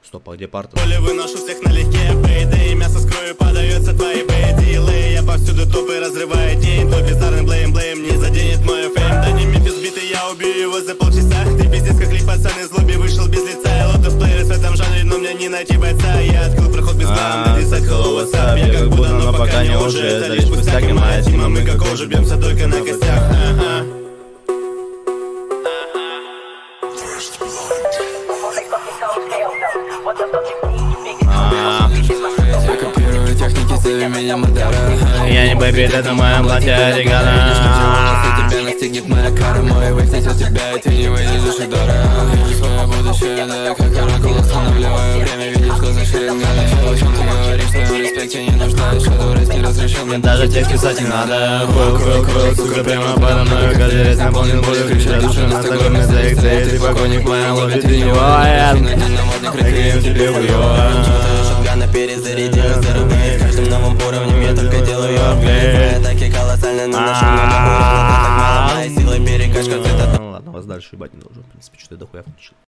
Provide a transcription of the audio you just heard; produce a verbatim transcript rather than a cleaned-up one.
Стоп, а где парта? Поле выношу всех налегке, бейды, мясо скрою, подается твои бейдилы. Я повсюду топы разрываю день, твой бездарный блейм-блейм не заденет мой фейм. Да не Мемфис битый, я убью его за полчаса. Ты пиздец как лик, пацан из лобби вышел без лица. Я лотов плеер в этом жанре, но мне не найти бойца. Я открыл проход без глам, да дисать hello, what's up. Я как Будда, но пока не уже, это лишь пустяк. И моя тима, мы как кожа, бьемся только на костях. Ага. Я копирую техники, зови меня Мадара. Я не бэбит, это моя платье регана. Тебя настигнет моя кара, мой вейв несет тебя, и ты не выйдешь из удара. Вижу свое будущее, да, как оракул останавливаю время, видишь глаза шеренгами. О чем ты говоришь, в своем респекте не нуждаешь, а дурость не разрешен. Мне даже текст писать не надо. Хуэл, хуэл, хуэл, сука, прямо подо мной. Каждый рез наполнен болью, кричат души на знакомые заикты. Ты покойник, моя лобби, ты не воин. Такие тебе хуёво. Шотгана перезарядил, зарубает. Каждым новым уровнем я только делаю апгрейд. Атаки колоссальные, но нашу много так мало моей силы перекачка. Ну ладно, вас дальше ебать не должен, в принципе, что-то я дохуя включил.